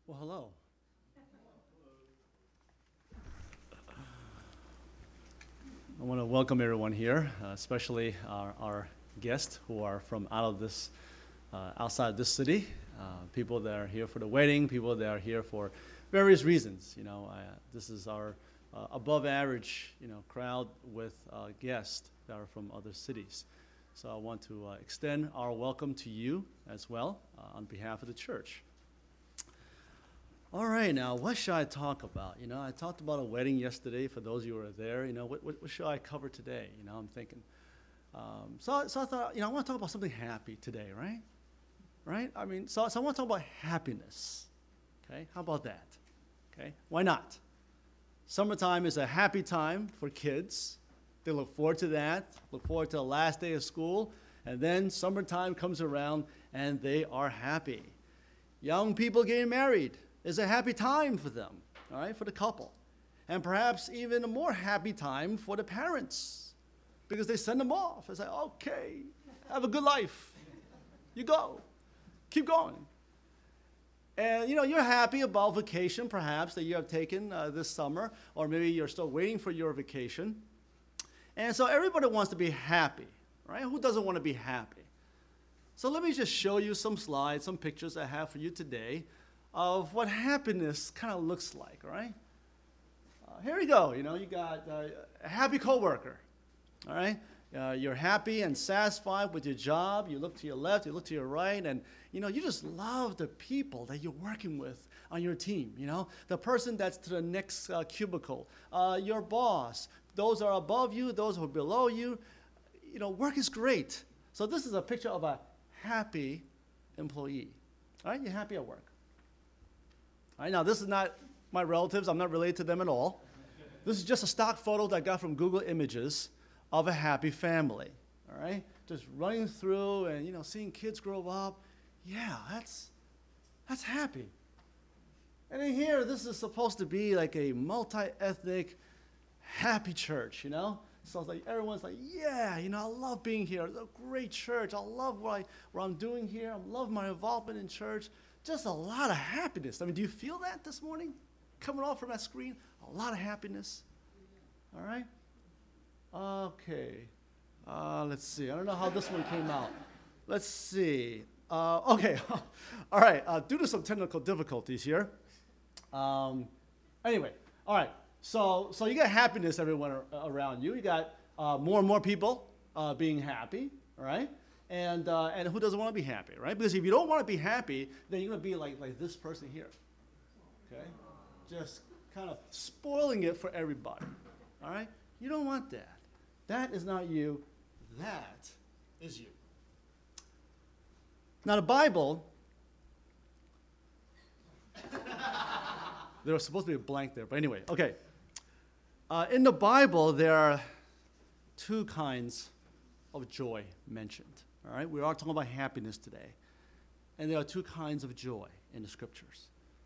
Well, hello. I want to welcome everyone here, especially our guests who are from outside this city. People that are here for the wedding, people that are here for various reasons. This is our above average, crowd with guests that are from other cities. So I want to extend our welcome to you as well on behalf of the church. All right, now what should I talk about? I talked about a wedding yesterday. For those of you who were there, what should I cover today? I'm thinking. So I thought, I want to talk about something happy today, right? Right? So I want to talk about happiness. Okay, how about that? Okay, why not? Summertime is a happy time for kids. They look forward to that. Look forward to the last day of school, and then summertime comes around, and they are happy. Young people getting married is a happy time for them, all right, for the couple. And perhaps even a more happy time for the parents because they send them off. It's like, okay, have a good life. You go. Keep going. And, you're happy about vacation perhaps that you have taken this summer, or maybe you're still waiting for your vacation. And so everybody wants to be happy, right? Who doesn't want to be happy? So let me just show you some slides, some pictures I have for you today of what happiness kind of looks like, all right? Here we go. You got a happy coworker, all right? You're happy and satisfied with your job. You look to your left, you look to your right, and, you just love the people that you're working with on your team, the person that's to the next cubicle, your boss, those are above you, those who are below you. Work is great. So this is a picture of a happy employee, all right? You're happy at work. All right, now, this is not my relatives. I'm not related to them at all. This is just a stock photo that I got from Google Images of a happy family, all right? Just running through and, seeing kids grow up. Yeah, that's happy. And in here, this is supposed to be like a multi-ethnic, happy church, So it's like everyone's like, yeah, I love being here. It's a great church. I love what I'm doing here. I love my involvement in church. Just a lot of happiness. Do you feel that this morning? Coming off from that screen? A lot of happiness. All right? Okay. Let's see. I don't know how this one came out. Let's see. Okay. All right. Due to some technical difficulties here. Anyway. All right. So you got happiness everywhere around you. You got more and more people being happy. All right? And who doesn't want to be happy, right? Because if you don't want to be happy, then you're going to be like this person here, okay? Just kind of spoiling it for everybody, all right? You don't want that. That is not you. That is you. Now, the Bible, there was supposed to be a blank there, but anyway, okay. In the Bible, there are two kinds of joy mentioned. All right, we are talking about happiness today. And there are two kinds of joy in the scriptures.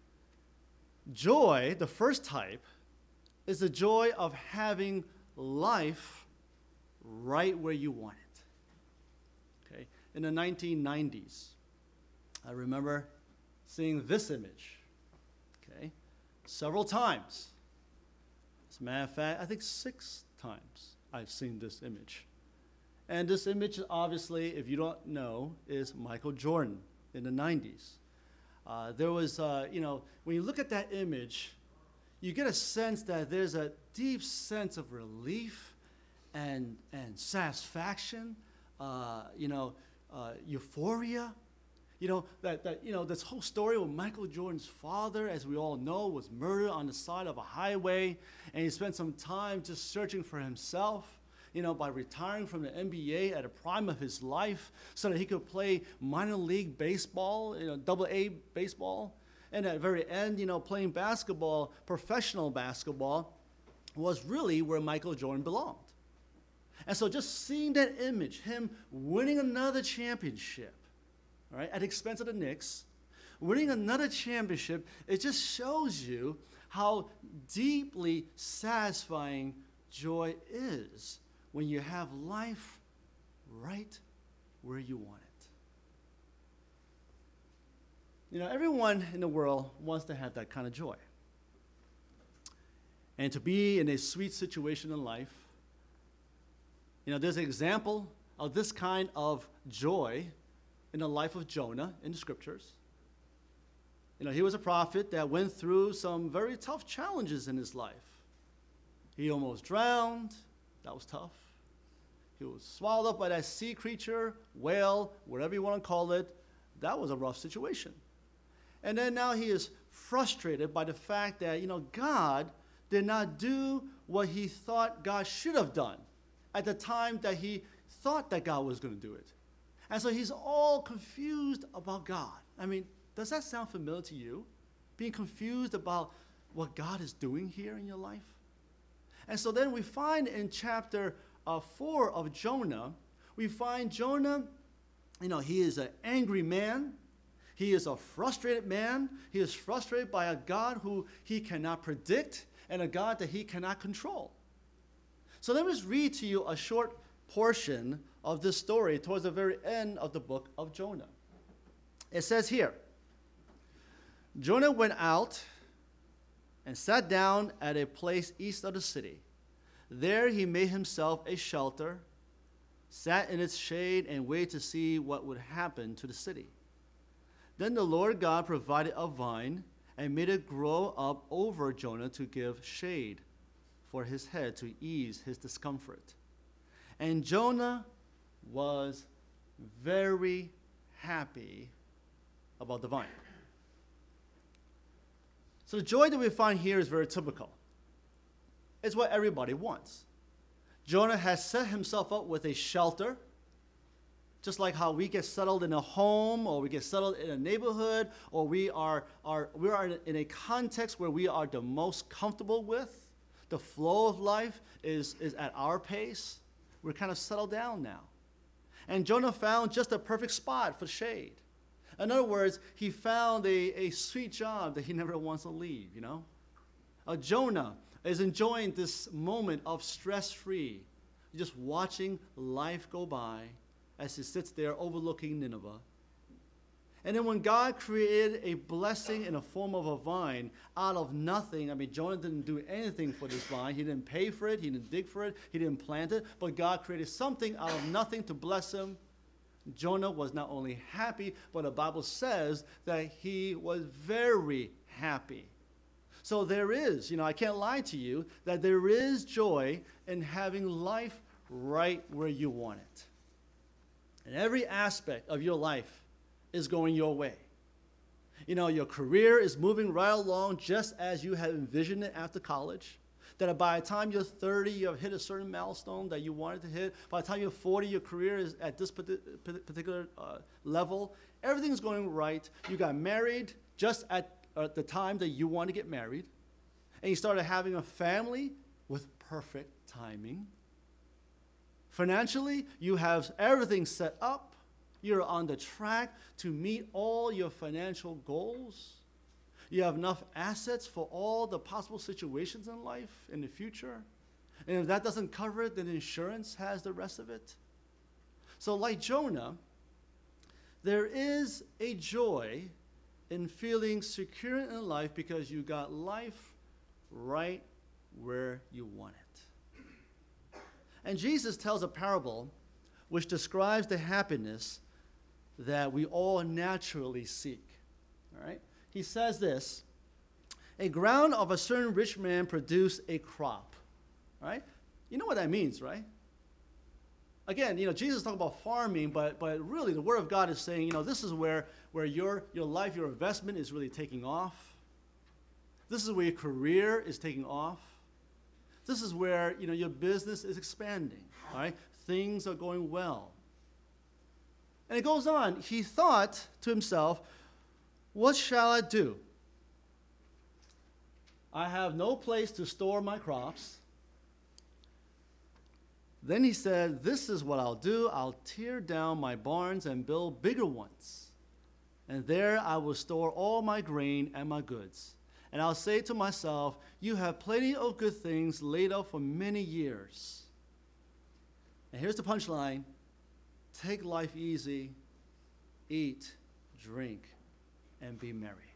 Joy, the first type, is the joy of having life right where you want it. Okay, in the 1990s, I remember seeing this image, okay, several times. As a matter of fact, I think 6 times I've seen this image. And this image, obviously, if you don't know, is Michael Jordan in the 90s. There was, when you look at that image, you get a sense that there's a deep sense of relief and satisfaction, euphoria. This whole story with Michael Jordan's father, as we all know, was murdered on the side of a highway, and he spent some time just searching for himself. By retiring from the NBA at the prime of his life so that he could play minor league baseball, AA baseball. And at the very end, playing basketball, professional basketball, was really where Michael Jordan belonged. And so just seeing that image, him winning another championship, all right, at the expense of the Knicks, winning another championship, it just shows you how deeply satisfying joy is when you have life right where you want Everyone in the world wants to have that kind of joy. And to be in a sweet situation in life. There's an example of this kind of joy in the life of Jonah in the scriptures. He was a prophet that went through some very tough challenges in his life. He almost drowned. That was tough. He was swallowed up by that sea creature, whale, whatever you want to call it. That was a rough situation. And then now he is frustrated by the fact that, God did not do what he thought God should have done at the time that he thought that God was going to do it. And so he's all confused about God. Does that sound familiar to you? Being confused about what God is doing here in your life? And so then we find in chapter 4 of Jonah, we find Jonah, he is an angry man. He is a frustrated man. He is frustrated by a God who he cannot predict and a God that he cannot control. So let me just read to you a short portion of this story towards the very end of the book of Jonah. It says here, Jonah went out and sat down at a place east of the city. There he made himself a shelter, sat in its shade, and waited to see what would happen to the city. Then the Lord God provided a vine and made it grow up over Jonah to give shade for his head to ease his discomfort. And Jonah was very happy about the vine. So the joy that we find here is very typical. It's what everybody wants. Jonah has set himself up with a shelter, just like how we get settled in a home, or we get settled in a neighborhood, or we are in a context where we are the most comfortable with. The flow of life is at our pace. We're kind of settled down now. And Jonah found just a perfect spot for shade. In other words, he found a sweet job that he never wants to leave, Jonah is enjoying this moment of stress-free, just watching life go by as he sits there overlooking Nineveh. And then when God created a blessing in the form of a vine out of nothing, Jonah didn't do anything for this vine. He didn't pay for it. He didn't dig for it. He didn't plant it. But God created something out of nothing to bless him. Jonah was not only happy, but the Bible says that he was very happy. So there is, I can't lie to you, that there is joy in having life right where you want it. And every aspect of your life is going your way. Your career is moving right along just as you had envisioned it after college. That by the time you're 30, you have hit a certain milestone that you wanted to hit. By the time you're 40, your career is at this particular level. Everything's going right. You got married just at the time that you want to get married. And you started having a family with perfect timing. Financially, you have everything set up. You're on the track to meet all your financial goals. You have enough assets for all the possible situations in life in the future. And if that doesn't cover it, then insurance has the rest of it. So like Jonah, there is a joy in feeling secure in life because you got life right where you want it. And Jesus tells a parable which describes the happiness that we all naturally seek. All right? He says this, a ground of a certain rich man produced a crop. All right? You know what that means, right? Again, Jesus is talking about farming, but really the Word of God is saying, this is where your life, your investment is really taking off. This is where your career is taking off. This is where, your business is expanding, all right? Things are going well. And it goes on. He thought to himself, what shall I do? I have no place to store my crops. Then he said, this is what I'll do. I'll tear down my barns and build bigger ones. And there I will store all my grain and my goods. And I'll say to myself, you have plenty of good things laid up for many years. And here's the punchline. Take life easy, eat, drink, and be merry.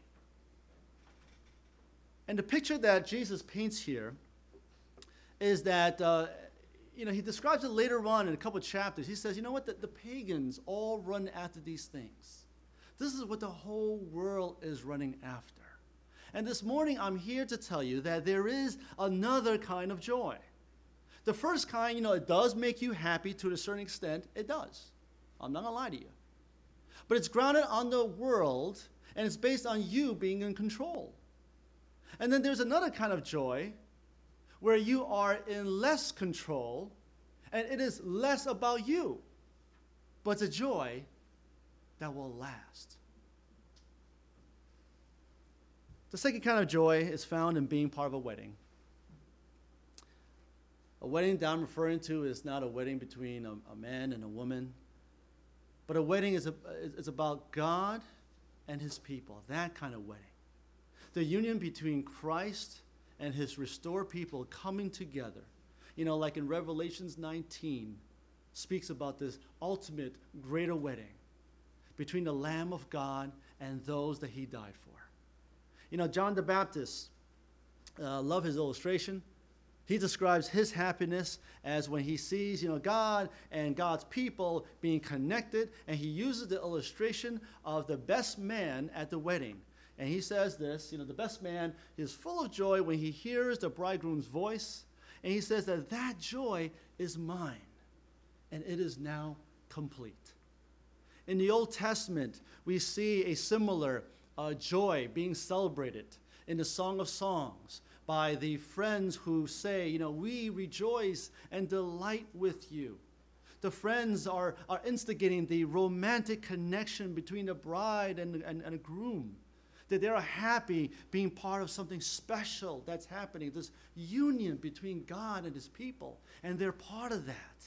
And the picture that Jesus paints here is that, he describes it later on in a couple of chapters. He says, you know what, the pagans all run after these things. This is what the whole world is running after. And this morning, I'm here to tell you that there is another kind of joy. The first kind, it does make you happy to a certain extent. It does. I'm not going to lie to you. But it's grounded on the world, and it's based on you being in control. And then there's another kind of joy where you are in less control, and it is less about you, but it's a joy that will last. The second kind of joy is found in being part of a wedding. A wedding that I'm referring to is not a wedding between a man and a woman, but a wedding is about God and his people, that kind of wedding. The union between Christ and his restored people coming together. Like in Revelations 19, speaks about this ultimate greater wedding between the Lamb of God and those that he died for. John the Baptist, love his illustration. He describes his happiness as when he sees, God and God's people being connected, and he uses the illustration of the best man at the wedding. And he says this, the best man is full of joy when he hears the bridegroom's voice, and he says that joy is mine, and it is now complete. In the Old Testament, we see a similar joy being celebrated in the Song of Songs by the friends who say, we rejoice and delight with you. The friends are instigating the romantic connection between the bride and a groom. That they are happy being part of something special that's happening, this union between God and his people, and they're part of that.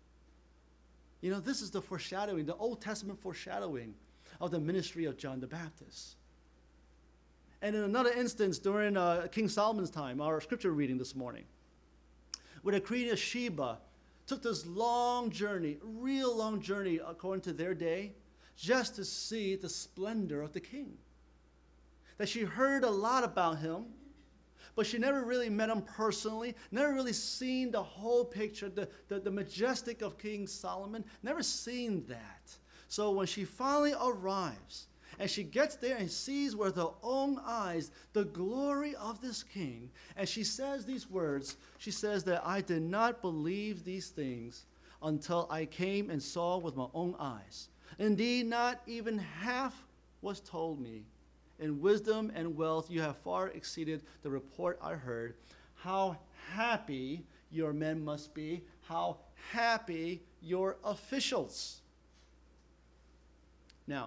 This is the foreshadowing, the Old Testament foreshadowing of the ministry of John the Baptist. And in another instance, during King Solomon's time, our scripture reading this morning, where the Queen of Sheba took this long journey, real long journey according to their day, just to see the splendor of the king. That she heard a lot about him, but she never really met him personally, never really seen the whole picture, the majestic of King Solomon, never seen that. So when she finally arrives, and she gets there and sees with her own eyes the glory of this king, and she says these words, she says that I did not believe these things until I came and saw with my own eyes. Indeed, not even half was told me. In wisdom and wealth you have far exceeded the report I heard. How happy your men must be, how happy your officials. Now,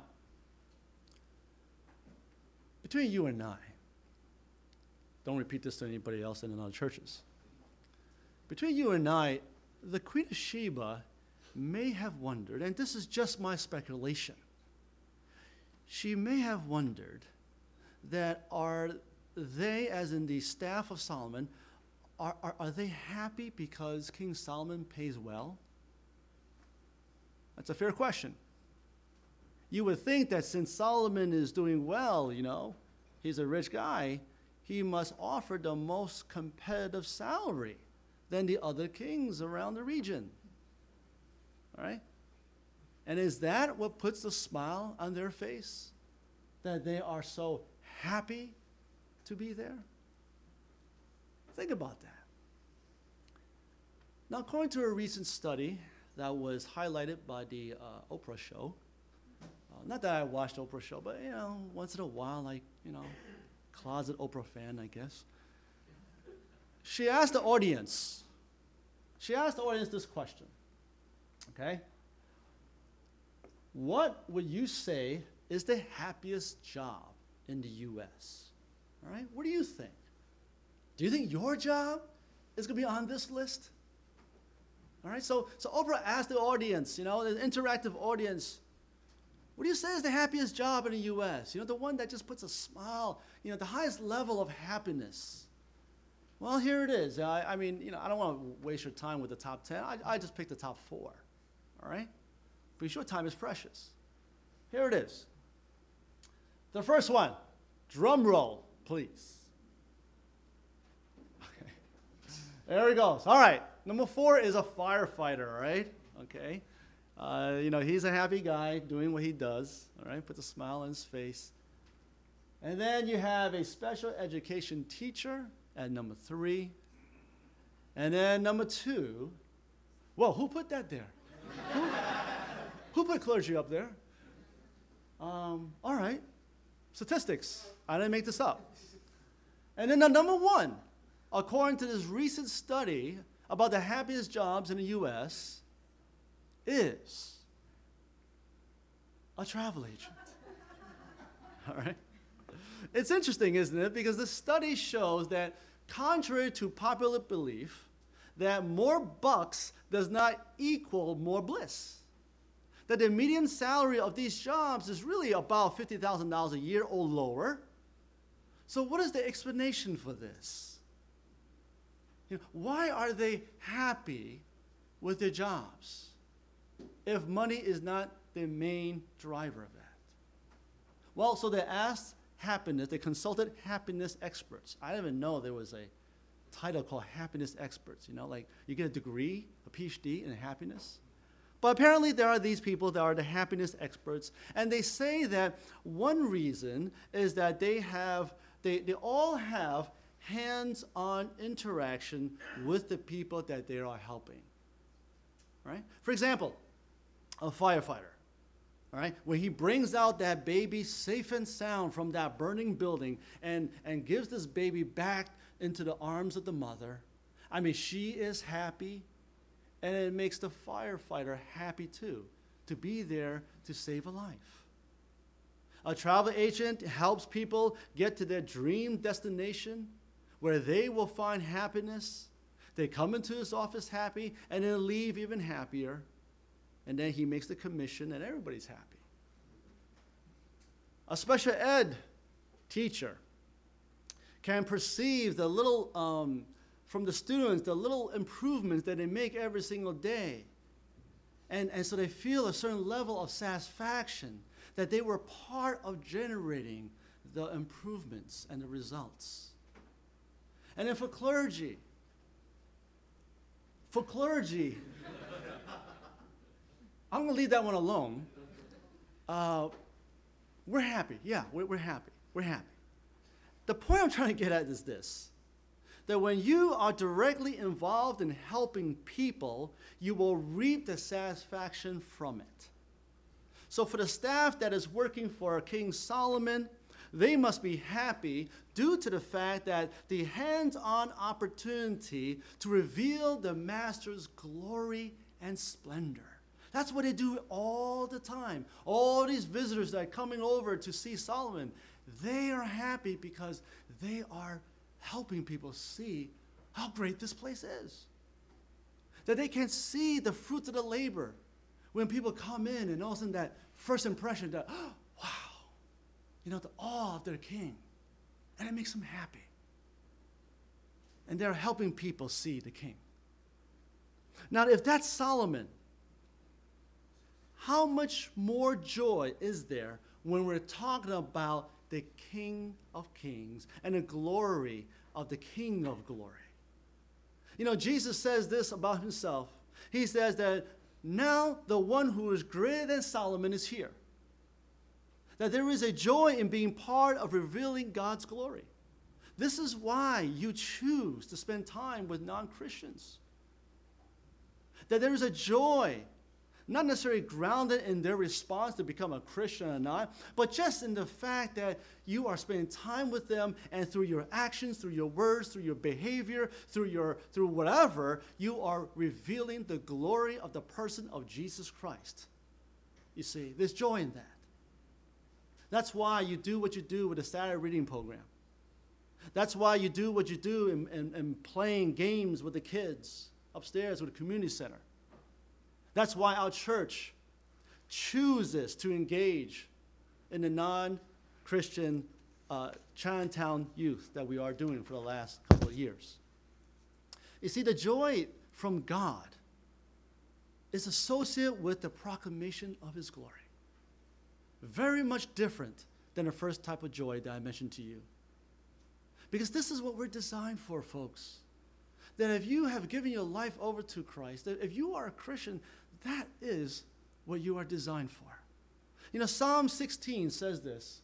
between you and I, don't repeat this to anybody else in other churches. Between you and I, the Queen of Sheba may have wondered, and this is just my speculation, she may have wondered that are they, as in the staff of Solomon, are they happy because King Solomon pays well? That's a fair question. You would think that since Solomon is doing well, he's a rich guy, he must offer the most competitive salary than the other kings around the region. All right? And is that what puts a smile on their face? That they are so happy to be there? Think about that. Now, according to a recent study that was highlighted by the Oprah show, not that I watched Oprah show, but, once in a while, closet Oprah fan, I guess. She asked the audience this question, okay? What would you say is the happiest job in the U.S.? All right, what do you think? Do you think your job is going to be on this list? All right, so Oprah asked the audience, the interactive audience, what do you say is the happiest job in the U.S.? The one that just puts a smile, the highest level of happiness. Well, here it is. I don't want to waste your time with the top 10. I just picked the top 4, all right? But your time is precious. Here it is. The first one, drum roll, please. Okay. There he goes. All right. Number 4 is a firefighter, right? Okay. He's a happy guy doing what he does, all right? Puts a smile on his face. And then you have a special education teacher at number 3. And then number 2, whoa, who put that there? Who put clergy up there? All right, statistics. I didn't make this up. And then the number 1, according to this recent study about the happiest jobs in the U.S., is a travel agent. All right? It's interesting, isn't it? Because the study shows that contrary to popular belief, that more bucks does not equal more bliss. That the median salary of these jobs is really about $50,000 a year or lower. So what is the explanation for this? Why are they happy with their jobs if money is not the main driver of that? Well, so they asked they consulted happiness experts. I didn't even know there was a title called happiness experts. Like you get a degree, a PhD in happiness. But apparently there are these people that are the happiness experts, and they say that one reason is that they all have hands-on interaction with the people that they are helping. Right? For example, a firefighter. All right? When he brings out that baby safe and sound from that burning building and gives this baby back into the arms of the mother, she is happy, and it makes the firefighter happy too, to be there to save a life. A travel agent helps people get to their dream destination where they will find happiness. They come into his office happy and then leave even happier. And then he makes the commission and everybody's happy. A special ed teacher can perceive the little, from the students, the little improvements that they make every single day. And so they feel a certain level of satisfaction that they were part of generating the improvements and the results. And then for clergy, I'm going to leave that one alone. We're happy. Yeah, we're happy. We're happy. The point I'm trying to get at is this, that when you are directly involved in helping people, you will reap the satisfaction from it. So for the staff that is working for King Solomon, they must be happy due to the fact that the hands-on opportunity to reveal the master's glory and splendor. That's what they do all the time. All these visitors that are coming over to see Solomon, they are happy because they are helping people see how great this place is. That they can see the fruits of the labor when people come in and all of a sudden that first impression that, oh, wow, the awe of their king. And it makes them happy. And they're helping people see the king. Now, if that's Solomon, how much more joy is there when we're talking about the King of Kings and the glory of the King of Glory? Jesus says this about himself. He says that now the one who is greater than Solomon is here. That there is a joy in being part of revealing God's glory. This is why you choose to spend time with non-Christians. That there is a joy, not necessarily grounded in their response to become a Christian or not, but just in the fact that you are spending time with them, and through your actions, through your words, through your behavior, through whatever, you are revealing the glory of the person of Jesus Christ. You see, there's joy in that. That's why you do what you do with the Saturday reading program. That's why you do what you do in playing games with the kids upstairs with the community center. That's why our church chooses to engage in the non-Christian Chinatown youth that we are doing for the last couple of years. You see, the joy from God is associated with the proclamation of his glory. Very much different than the first type of joy that I mentioned to you. Because this is what we're designed for, folks. That if you have given your life over to Christ, that if you are a Christian, that is what you are designed for. You know, Psalm 16 says this.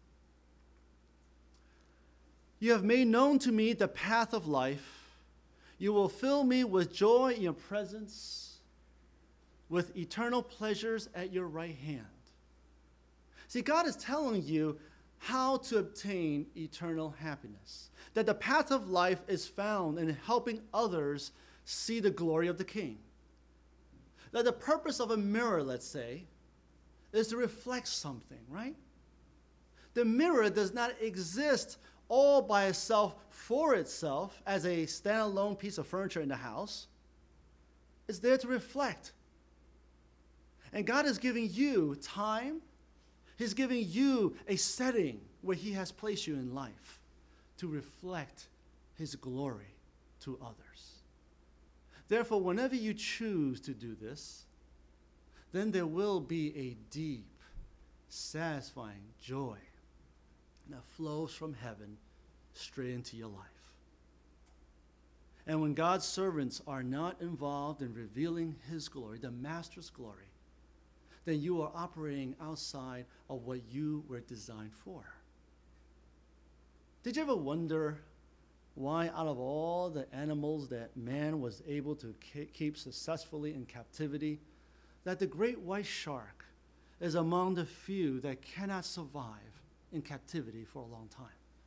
You have made known to me the path of life. You will fill me with joy in your presence, with eternal pleasures at your right hand. See, God is telling you how to obtain eternal happiness. That the path of life is found in helping others see the glory of the King. That the purpose of a mirror, let's say, is to reflect something, right? The mirror does not exist all by itself for itself as a standalone piece of furniture in the house. It's there to reflect. And God is giving you time. He's giving you a setting where He has placed you in life to reflect His glory to others. Therefore, whenever you choose to do this, then there will be a deep, satisfying joy that flows from heaven straight into your life. And when God's servants are not involved in revealing His glory, the Master's glory, then you are operating outside of what you were designed for. Did you ever wonder why out of all the animals that man was able to keep successfully in captivity, that the great white shark is among the few that cannot survive in captivity for a long time?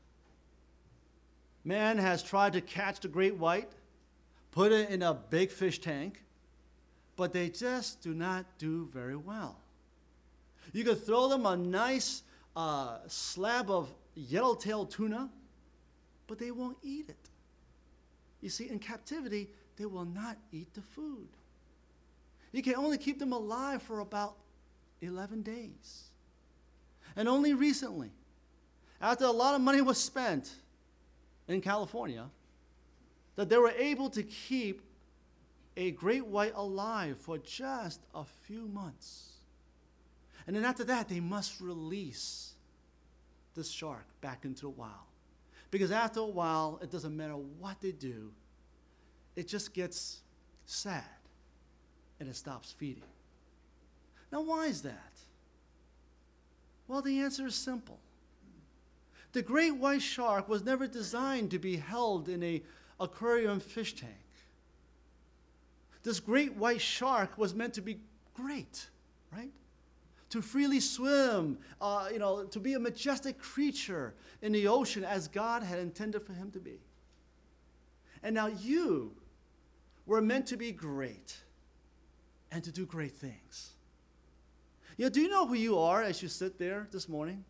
Man has tried to catch the great white, put it in a big fish tank, but they just do not do very well. You could throw them a nice slab of yellowtail tuna, but they won't eat it. You see, in captivity, they will not eat the food. You can only keep them alive for about 11 days. And only recently, after a lot of money was spent in California, that they were able to keep a great white alive for just a few months. And then after that, they must release this shark back into the wild. Because after a while, it doesn't matter what they do, it just gets sad and it stops feeding. Now, why is that? Well, the answer is simple. The great white shark was never designed to be held in an aquarium fish tank. This great white shark was meant to be great, right? To freely swim, to be a majestic creature in the ocean as God had intended for him to be. And now you were meant to be great and to do great things. You know, do you know who you are as you sit there this morning?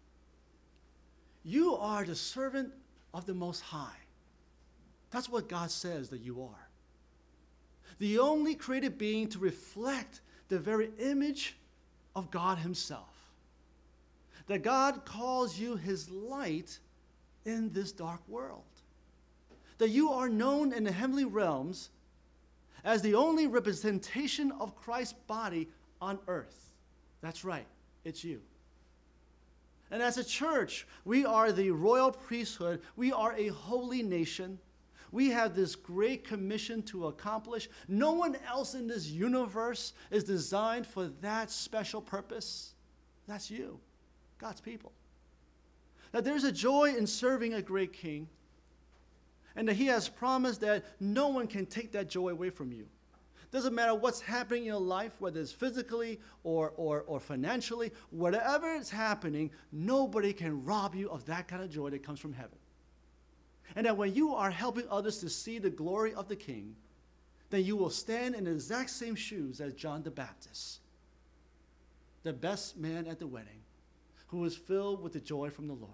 You are the servant of the Most High. That's what God says that you are. The only created being to reflect the very image of God Himself. That God calls you His light in this dark world. That you are known in the heavenly realms as the only representation of Christ's body on earth. That's right, it's you. And as a church, we are the royal priesthood. We are a holy nation. We have this great commission to accomplish. No one else in this universe is designed for that special purpose. That's you, God's people. That there's a joy in serving a great King, and that He has promised that no one can take that joy away from you. Doesn't matter what's happening in your life, whether it's physically or financially, whatever is happening, nobody can rob you of that kind of joy that comes from heaven. And that when you are helping others to see the glory of the King, then you will stand in the exact same shoes as John the Baptist, the best man at the wedding, who was filled with the joy from the Lord.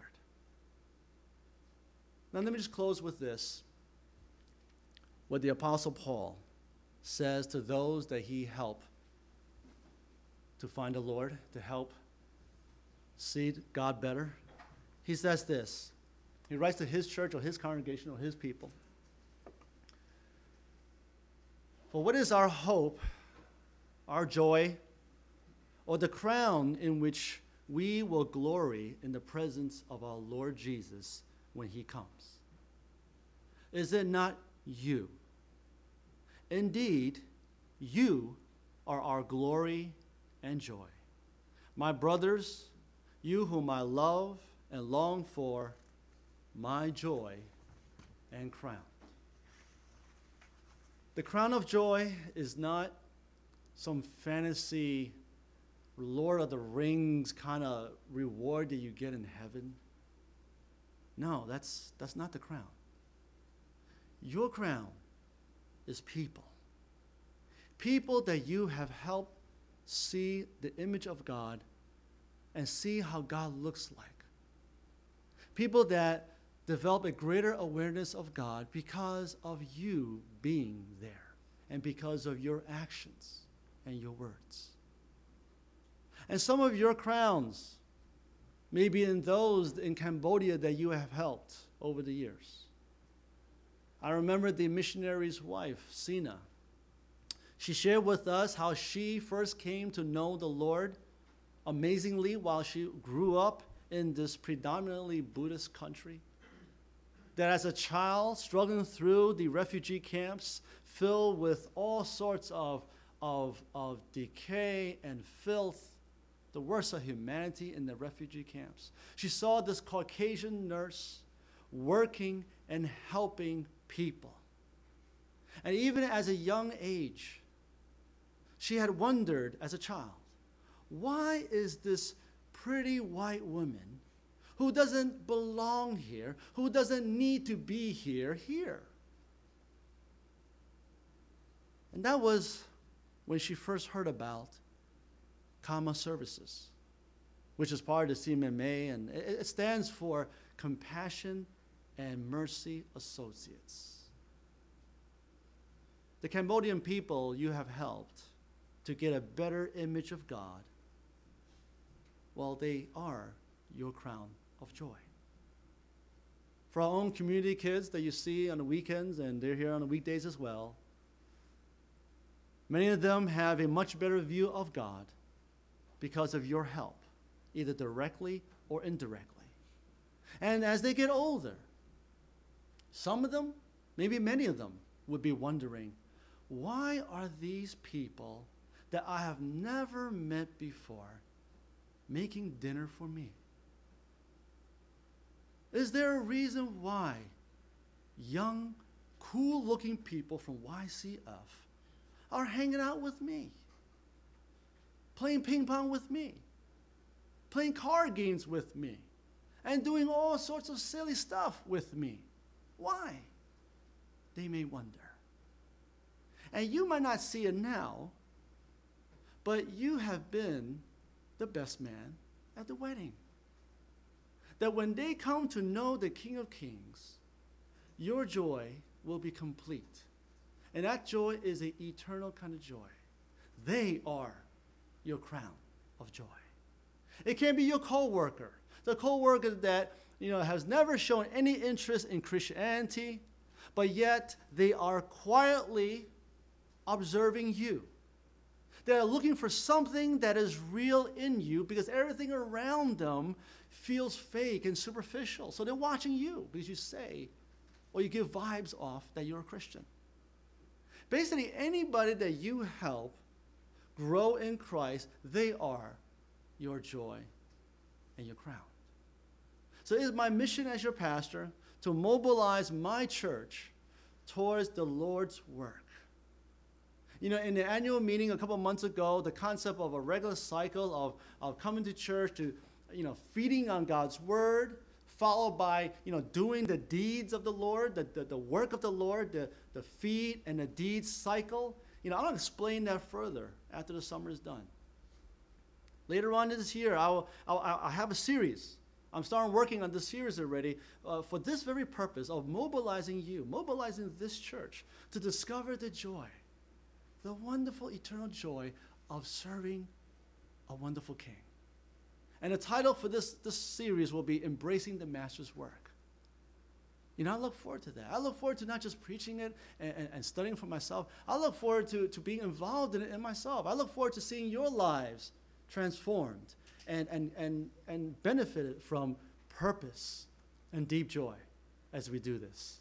Now let me just close with this, what the Apostle Paul says to those that he helped to find the Lord, to help see God better. He says this. He writes to his church or his congregation or his people. For what is our hope, our joy, or the crown in which we will glory in the presence of our Lord Jesus when he comes. Is it not you? Indeed, you are our glory and joy. My brothers, you whom I love and long for, my joy and crown. The crown of joy is not some fantasy Lord of the Rings kind of reward that you get in heaven. No, that's not the crown. Your crown is people. People that you have helped see the image of God and see how God looks like. People that develop a greater awareness of God because of you being there and because of your actions and your words. And some of your crowns may be in those in Cambodia that you have helped over the years. I remember the missionary's wife, Sina. She shared with us how she first came to know the Lord amazingly while she grew up in this predominantly Buddhist country. That as a child, struggling through the refugee camps filled with all sorts of decay and filth, the worst of humanity in the refugee camps, she saw this Caucasian nurse working and helping people. And even as a young age, she had wondered as a child, why is this pretty white woman who doesn't belong here, who doesn't need to be here? And that was when she first heard about Kama Services, which is part of the CMMA, and it stands for Compassion and Mercy Associates. The Cambodian people you have helped to get a better image of God, well, they are your crown of joy. For our own community kids that you see on the weekends, and they're here on the weekdays as well, many of them have a much better view of God because of your help, either directly or indirectly. And as they get older, some of them, maybe many of them, would be wondering, why are these people that I have never met before making dinner for me? Is there a reason why young, cool-looking people from YCF are hanging out with me, playing ping pong with me, playing card games with me, and doing all sorts of silly stuff with me? Why? They may wonder. And you might not see it now, but you have been the best man at the wedding. That when they come to know the King of Kings, your joy will be complete. And that joy is an eternal kind of joy. They are your crown of joy. It can be your coworker, the coworker that has never shown any interest in Christianity, but yet they are quietly observing you. They are looking for something that is real in you because everything around them feels fake and superficial. So they're watching you because you say, or you give vibes off that you're a Christian. Basically, anybody that you help grow in Christ, they are your joy and your crown. So it is my mission as your pastor to mobilize my church towards the Lord's work. In the annual meeting a couple of months ago, the concept of a regular cycle of coming to church to, feeding on God's word, followed by, doing the deeds of the Lord, the work of the Lord, the feed and the deeds cycle. I'll explain that further after the summer is done. Later on this year, I'll have a series. I'm starting working on this series already for this very purpose of mobilizing this church to discover the joy, the wonderful eternal joy of serving a wonderful King. And the title for this series will be Embracing the Master's Work. I look forward to that. I look forward to not just preaching it and studying for myself. I look forward to being involved in it in myself. I look forward to seeing your lives transformed and benefited from purpose and deep joy as we do this.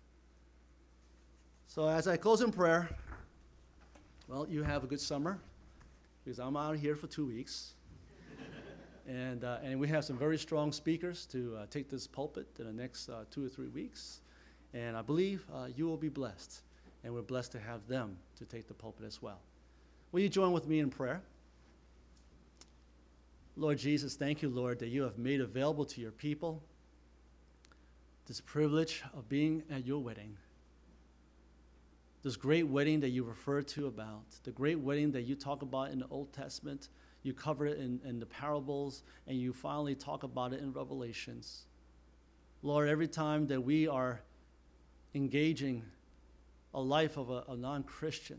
So as I close in prayer, well, you have a good summer, because I'm out here for 2 weeks. And we have some very strong speakers to take this pulpit in the next 2 or 3 weeks. And I believe you will be blessed. And we're blessed to have them to take the pulpit as well. Will you join with me in prayer? Lord Jesus, thank you, Lord, that you have made available to your people this privilege of being at your wedding. This great wedding that you refer to about, the great wedding that you talk about in the Old Testament, you cover it in the parables, and you finally talk about it in Revelations. Lord, every time that we are engaging a life of a non-Christian,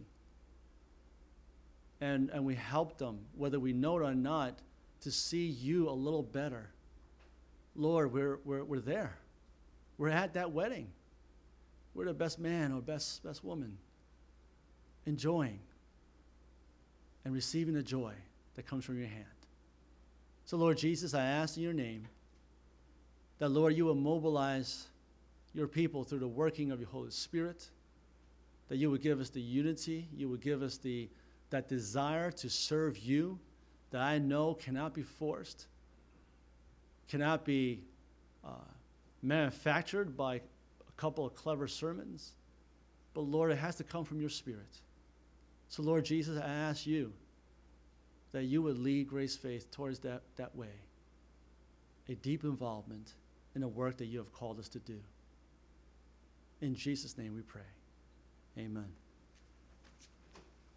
and we help them, whether we know it or not, to see you a little better, Lord, we're there. We're at that wedding. We're the best man or best woman, enjoying and receiving the joy that comes from your hand. So, Lord Jesus, I ask in your name that, Lord, you will mobilize your people through the working of your Holy Spirit, that you would give us the unity, you would give us that desire to serve you that I know cannot be forced, cannot be manufactured by a couple of clever sermons, but Lord, it has to come from your Spirit. So Lord Jesus, I ask you that you would lead Grace Faith towards that way, a deep involvement in the work that you have called us to do. In Jesus' name we pray. Amen.